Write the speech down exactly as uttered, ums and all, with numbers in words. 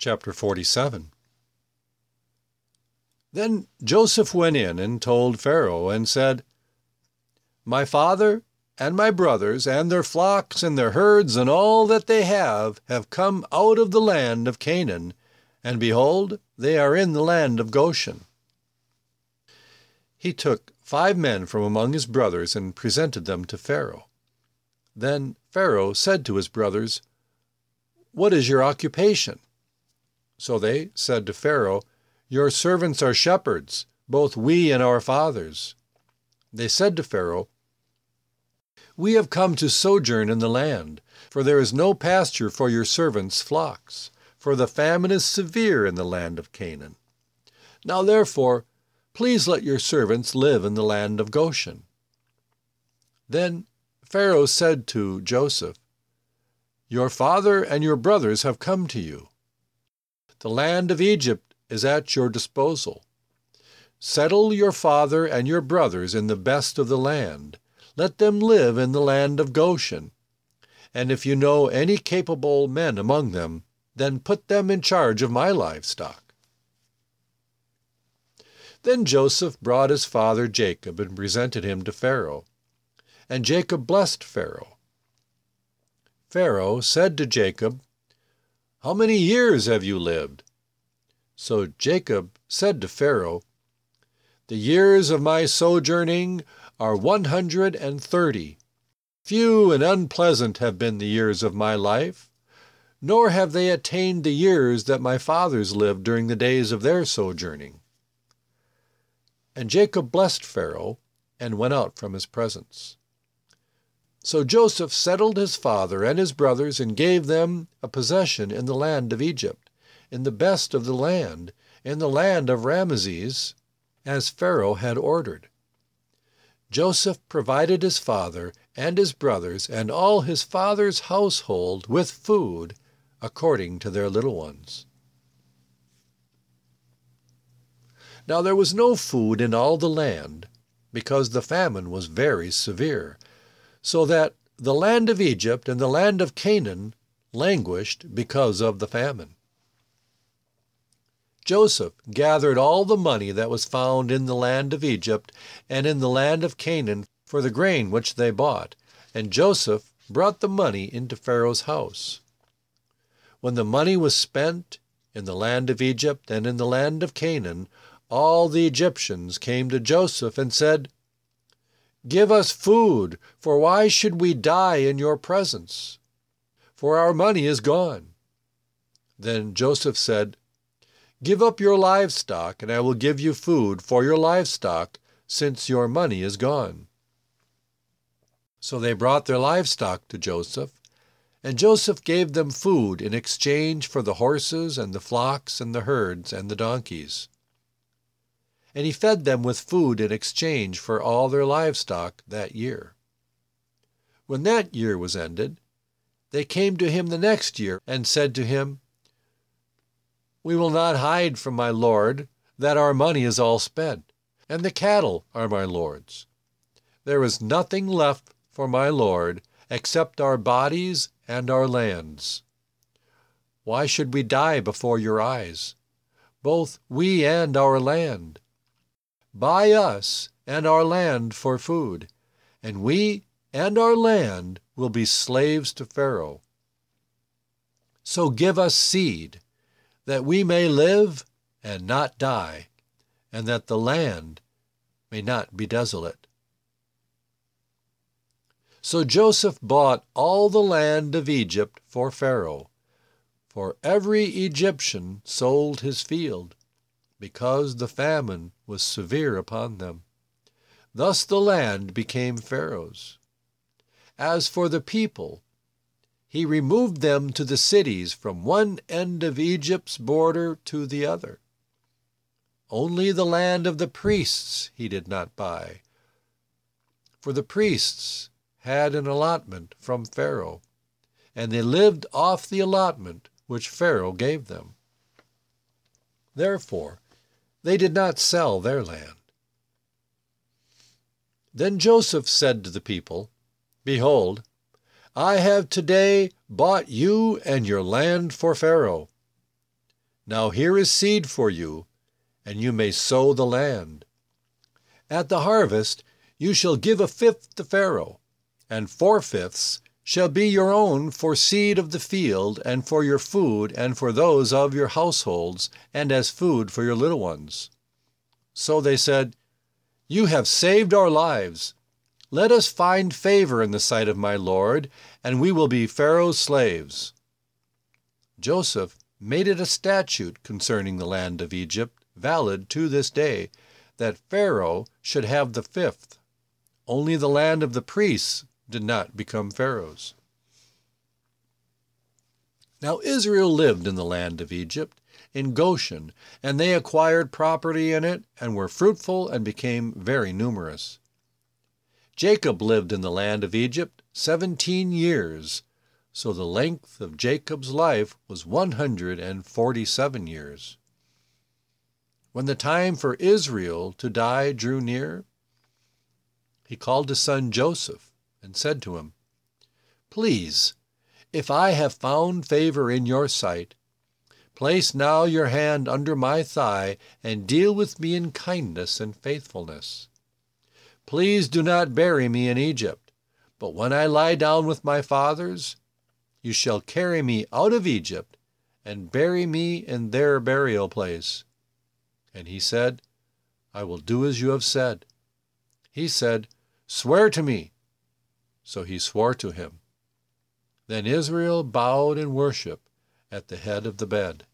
Chapter forty-seven. Then Joseph went in and told Pharaoh and said, "My father and my brothers and their flocks and their herds and all that they have have come out of the land of Canaan, and behold, they are in the land of Goshen." He took five men from among his brothers and presented them to Pharaoh. Then Pharaoh said to his brothers, "What is your occupation?" So they said to Pharaoh, "Your servants are shepherds, both we and our fathers." They said to Pharaoh, "We have come to sojourn in the land, for there is no pasture for your servants' flocks, for the famine is severe in the land of Canaan. Now therefore, please let your servants live in the land of Goshen." Then Pharaoh said to Joseph, "Your father and your brothers have come to you. The land of Egypt is at your disposal. Settle your father and your brothers in the best of the land. Let them live in the land of Goshen. And if you know any capable men among them, then put them in charge of my livestock." Then Joseph brought his father Jacob and presented him to Pharaoh. And Jacob blessed Pharaoh. Pharaoh said to Jacob, "How many years have you lived?" So Jacob said to Pharaoh, "The years of my sojourning are one hundred and thirty. Few and unpleasant have been the years of my life, nor have they attained the years that my fathers lived during the days of their sojourning." And Jacob blessed Pharaoh and went out from his presence. So Joseph settled his father and his brothers and gave them a possession in the land of Egypt, in the best of the land, in the land of Ramesses, as Pharaoh had ordered. Joseph provided his father and his brothers and all his father's household with food according to their little ones. Now there was no food in all the land, because the famine was very severe, so that the land of Egypt and the land of Canaan languished because of the famine. Joseph gathered all the money that was found in the land of Egypt and in the land of Canaan for the grain which they bought, and Joseph brought the money into Pharaoh's house. When the money was spent in the land of Egypt and in the land of Canaan, all the Egyptians came to Joseph and said, "Give us food, for why should we die in your presence? For our money is gone." Then Joseph said, "Give up your livestock, and I will give you food for your livestock, since your money is gone." So they brought their livestock to Joseph, and Joseph gave them food in exchange for the horses and the flocks and the herds and the donkeys. And he fed them with food in exchange for all their livestock that year. When that year was ended, they came to him the next year and said to him, "We will not hide from my lord that our money is all spent, and the cattle are my lord's. There is nothing left for my lord except our bodies and our lands. Why should we die before your eyes, both we and our land? Buy us and our land for food, and we and our land will be slaves to Pharaoh. So give us seed, that we may live and not die, and that the land may not be desolate." So Joseph bought all the land of Egypt for Pharaoh, for every Egyptian sold his field, because the famine was severe upon them. Thus the land became Pharaoh's. As for the people, he removed them to the cities from one end of Egypt's border to the other. Only the land of the priests he did not buy, for the priests had an allotment from Pharaoh, and they lived off the allotment which Pharaoh gave them. Therefore, they did not sell their land. Then Joseph said to the people, "Behold, I have today bought you and your land for Pharaoh. Now here is seed for you, and you may sow the land. At the harvest you shall give a fifth to Pharaoh, and four-fifths shall be your own for seed of the field, and for your food, and for those of your households, and as food for your little ones." So they said, "You have saved our lives. Let us find favor in the sight of my Lord, and we will be Pharaoh's slaves." Joseph made it a statute concerning the land of Egypt, valid to this day, that Pharaoh should have the fifth. Only the land of the priests did not become Pharaoh's. Now Israel lived in the land of Egypt, in Goshen, and they acquired property in it, and were fruitful, and became very numerous. Jacob lived in the land of Egypt seventeen years, so the length of Jacob's life was one hundred and forty-seven years. When the time for Israel to die drew near, he called his son Joseph and said to him, "Please, if I have found favor in your sight, place now your hand under my thigh and deal with me in kindness and faithfulness. Please do not bury me in Egypt, but when I lie down with my fathers, you shall carry me out of Egypt and bury me in their burial place." And he said, "I will do as you have said." He said, "Swear to me." So he swore to him. Then Israel bowed in worship at the head of the bed.